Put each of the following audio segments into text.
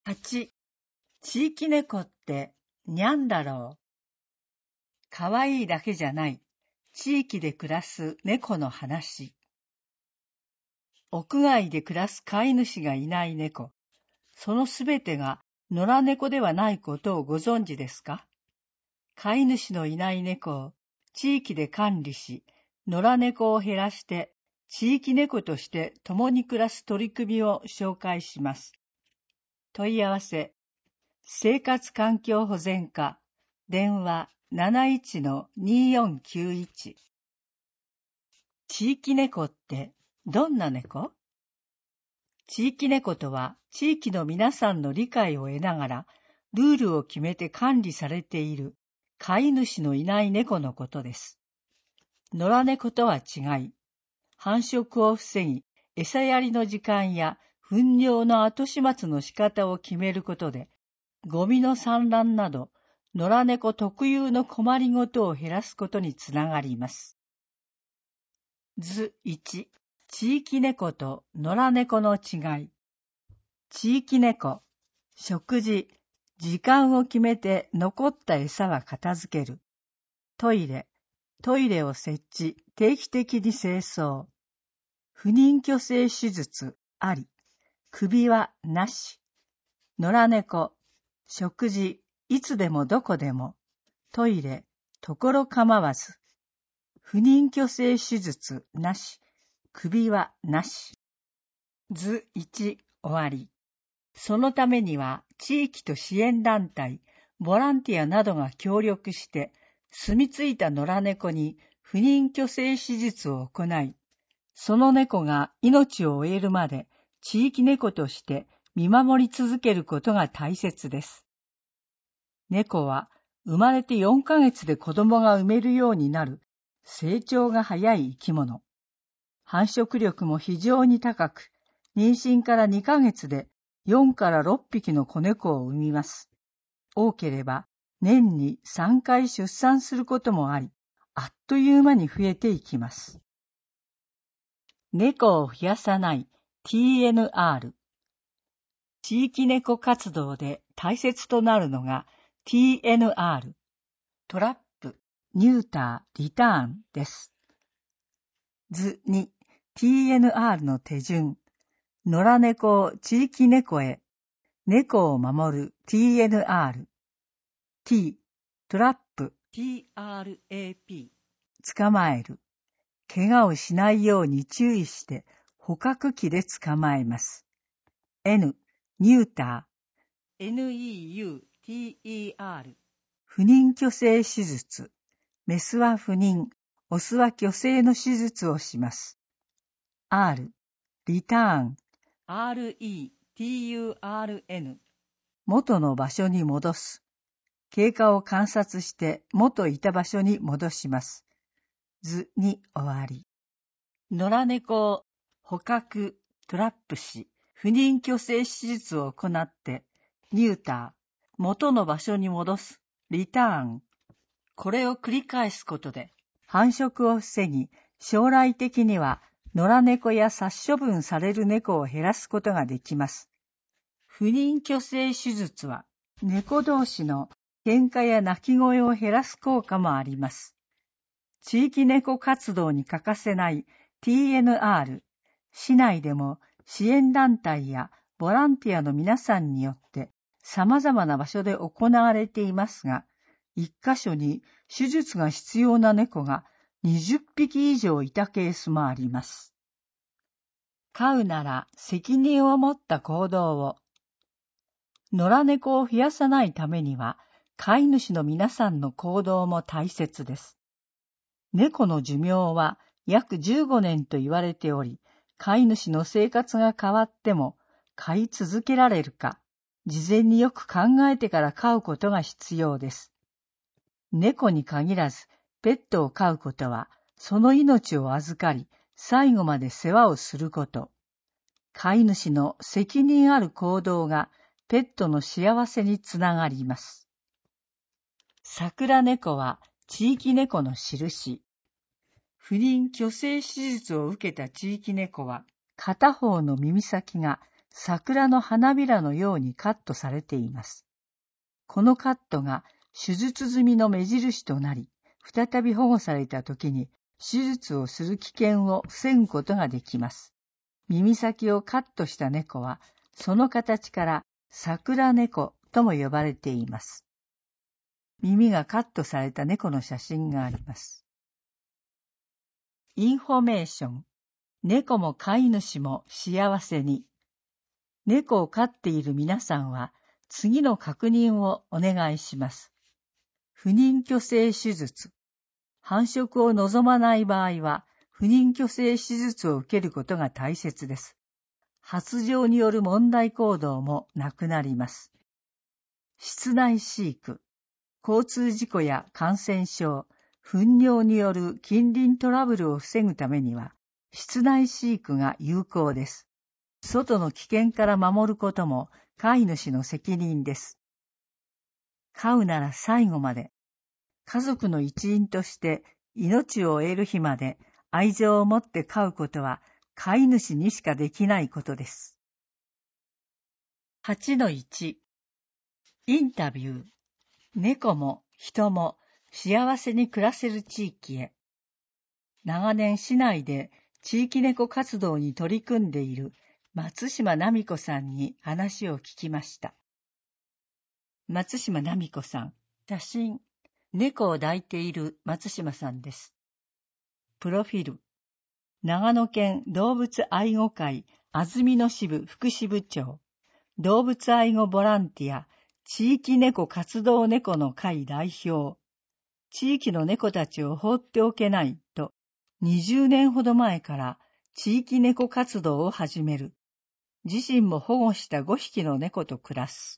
8、地域猫ってにゃんだろう。かわいいだけじゃない、地域で暮らす猫の話。屋外で暮らす飼い主がいない猫、そのすべてが野良猫ではないことをご存知ですか？飼い主のいない猫を地域で管理し、野良猫を減らして地域猫として共に暮らす取り組みを紹介します。問い合わせ、生活環境保全課、電話 71-2491。地域猫ってどんな猫？地域猫とは地域の皆さんの理解を得ながらルールを決めて管理されている飼い主のいない猫のことです。野良猫とは違い、繁殖を防ぎ、餌やりの時間や糞尿の後始末の仕方を決めることで、ゴミの散乱など、野良猫特有の困りごとを減らすことにつながります。図1、地域猫と野良猫の違い。地域猫、食事、時間を決めて残った餌は片付ける。トイレを設置、定期的に清掃。不妊去勢手術あり、首輪なし。野良猫、食事、いつでもどこでも。トイレ、ところ構わず。不妊去勢手術なし、首輪なし。図1、終わり。そのためには地域と支援団体、ボランティアなどが協力して住み着いた野良猫に不妊去勢手術を行い、その猫が命を終えるまで地域猫として見守り続けることが大切です。猫は生まれて4ヶ月で子供が産めるようになる成長が早い生き物。繁殖力も非常に高く、妊娠から2ヶ月で4から6匹の子猫を産みます。多ければ年に3回出産することもあり、あっという間に増えていきます。猫を増やさない TNR。地域猫活動で大切となるのが TNR。トラップ、ニューター、リターンです。図2、TNR の手順。野良猫を地域猫へ。猫を守る TNR。T、トラップ、TRAP。捕まえる。怪我をしないように注意して捕獲器で捕まえます。N、ニューター。NEUTER。不妊去勢手術。メスは不妊、オスは去勢の手術をします。R、リターン。RETURN。元の場所に戻す。経過を観察して元いた場所に戻します。図に終わり。野良猫を捕獲、トラップし、不妊去勢手術を行って、ニューター、元の場所に戻す、リターン。これを繰り返すことで、繁殖を防ぎ、将来的には野良猫や殺処分される猫を減らすことができます。不妊去勢手術は、猫同士の喧嘩や鳴き声を減らす効果もあります。地域猫活動に欠かせない TNR、市内でも支援団体やボランティアの皆さんによって様々な場所で行われていますが、一箇所に手術が必要な猫が20匹以上いたケースもあります。飼うなら責任を持った行動を。野良猫を増やさないためには、飼い主の皆さんの行動も大切です。猫の寿命は約15年と言われており、飼い主の生活が変わっても飼い続けられるか、事前によく考えてから飼うことが必要です。猫に限らず、ペットを飼うことは、その命を預かり、最後まで世話をすること。飼い主の責任ある行動が、ペットの幸せにつながります。桜猫は地域猫の印。不妊去勢手術を受けた地域猫は、片方の耳先が桜の花びらのようにカットされています。このカットが手術済みの目印となり、再び保護されたときに手術をする危険を防ぐことができます。耳先をカットした猫は、その形から桜猫とも呼ばれています。耳がカットされた猫の写真があります。インフォメーション。猫も飼い主も幸せに。猫を飼っている皆さんは、次の確認をお願いします。不妊去勢手術。繁殖を望まない場合は、不妊去勢手術を受けることが大切です。発情による問題行動もなくなります。室内飼育。交通事故や感染症、糞尿による近隣トラブルを防ぐためには、室内飼育が有効です。外の危険から守ることも飼い主の責任です。飼うなら最後まで、家族の一員として命を終える日まで愛情を持って飼うことは飼い主にしかできないことです。8-1 インタビュー。猫も人も幸せに暮らせる地域へ。長年市内で地域猫活動に取り組んでいる松島奈美子さんに話を聞きました。松島奈美子さん、写真。猫を抱いている松島さんです。プロフィル。長野県動物愛護会安曇野支部副支部長。動物愛護ボランティア地域猫活動猫の会代表。地域の猫たちを放っておけないと20年ほど前から地域猫活動を始める。自身も保護した5匹の猫と暮らす。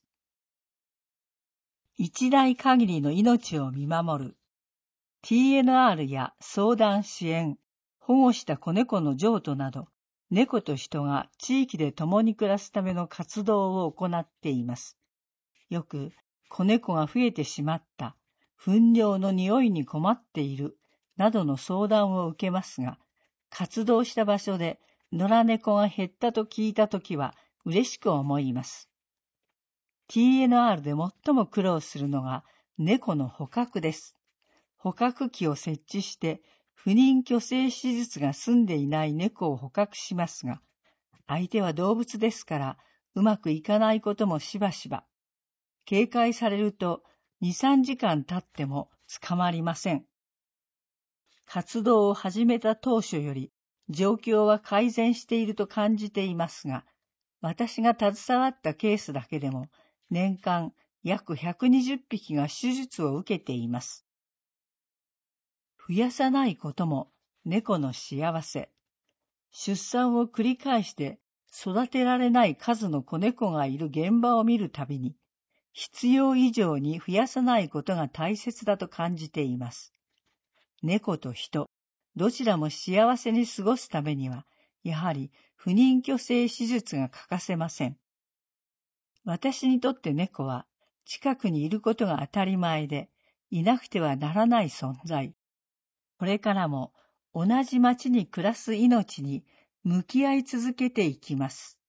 一代限りの命を見守る。TNR や相談支援、保護した子猫の譲渡など、猫と人が地域で共に暮らすための活動を行っています。よく子猫が増えてしまった、糞尿の匂いに困っている、などの相談を受けますが、活動した場所で野良猫が減ったと聞いたときは嬉しく思います。TNR で最も苦労するのが猫の捕獲です。捕獲器を設置して不妊去勢手術が済んでいない猫を捕獲しますが、相手は動物ですからうまくいかないこともしばしば。警戒されると 2,3 時間経っても捕まりません。活動を始めた当初より状況は改善していると感じていますが、私が携わったケースだけでも年間約120匹が手術を受けています。増やさないことも猫の幸せ。出産を繰り返して育てられない数の子猫がいる現場を見るたびに、必要以上に増やさないことが大切だと感じています。猫と人、どちらも幸せに過ごすためには、やはり不妊去勢手術が欠かせません。私にとって猫は近くにいることが当たり前で、いなくてはならない存在。これからも同じ町に暮らす命に向き合い続けていきます。